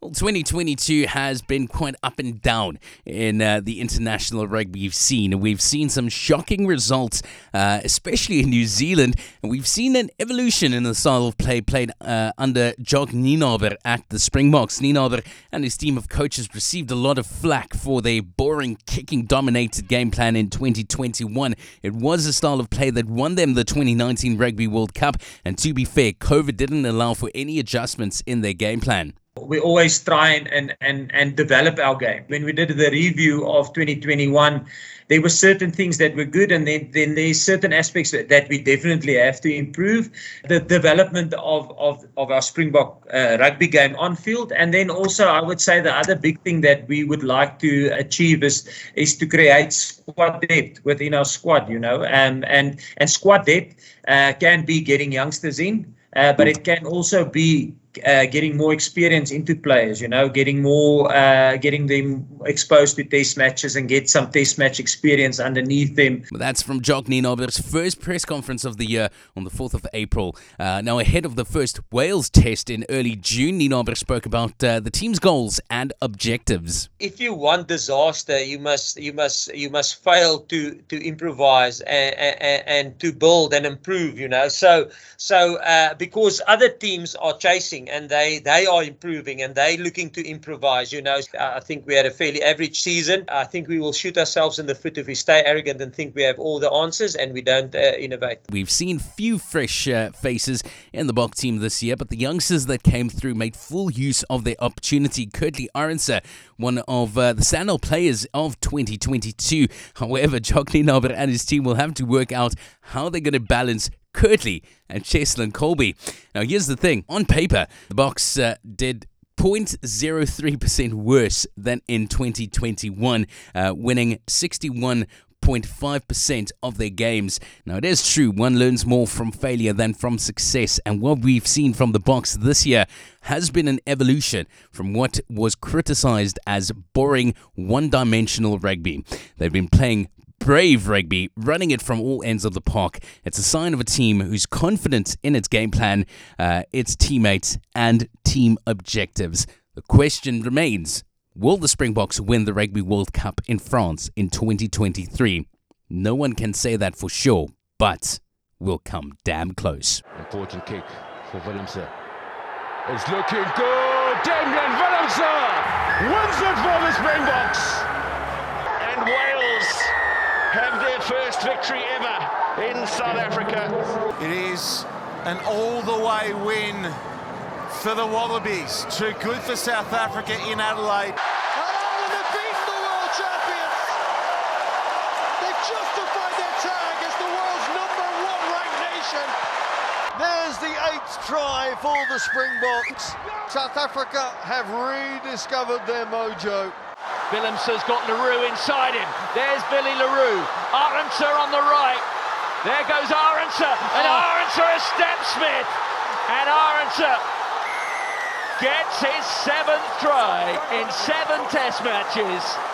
Well, 2022 has been quite up and down in the international rugby scene. We've seen some shocking results, especially in New Zealand, and we've seen an evolution in the style of play played under Jock Nienaber at the Springboks. Nienaber and his team of coaches received a lot of flack for their boring, kicking-dominated game plan in 2021. It was a style of play that won them the 2019 Rugby World Cup, and to be fair, COVID didn't allow for any adjustments in their game plan. We always try and develop our game. When we did the review of 2021, there were certain things that were good, and then there's certain aspects that we definitely have to improve. The development of our Springbok rugby game on field, and then also I would say the other big thing that we would like to achieve is to create squad depth within our squad, and squad depth can be getting youngsters in, but it can also be getting more experience into players, getting them exposed to test matches and get some test match experience underneath them. That's from Jock Nienaber's first press conference of the year on the 4th of April. Now, ahead of the first Wales test in early June, Nienaber spoke about the team's goals and objectives. If you want disaster, you must fail to improvise and to build and improve. So because other teams are chasing and they are improving and they looking to improvise. I think we had a fairly average season. I think we will shoot ourselves in the foot if we stay arrogant and think we have all the answers and we don't innovate. We've seen few fresh faces in the Bok team this year, but the youngsters that came through made full use of their opportunity. Kurtley Arendse, one of the standout players of 2022. However, Jock Nienaber and his team will have to work out how they're going to balance Kurtley and Cheslin Kolbe. Now, here's the thing. On paper, the Boks did 0.03% worse than in 2021, winning 61.5% of their games. Now, it is true, one learns more from failure than from success, and what we've seen from the Boks this year has been an evolution from what was criticized as boring, one-dimensional rugby. They've been playing brave rugby, running it from all ends of the park. It's a sign of a team who's confident in its game plan, its teammates, and team objectives. The question remains, will the Springboks win the Rugby World Cup in France in 2023? No one can say that for sure, but we'll come damn close. Important kick for Willemse. It's looking good. Damian Willemse wins it for the Springboks. And Wales have their first victory ever in South Africa. It is an all-the-way win for the Wallabies. Too good for South Africa in Adelaide. Ireland have beaten the world champions. They've justified their tag as the world's #1 ranked nation. There's the 8th try for the Springboks. South Africa have rediscovered their mojo. Willemse's got Leroux inside him. There's Billy Leroux. Arendse on the right. There goes Arendse. And Arendse has stepped Smith. And Arendse gets his 7th try in 7 test matches.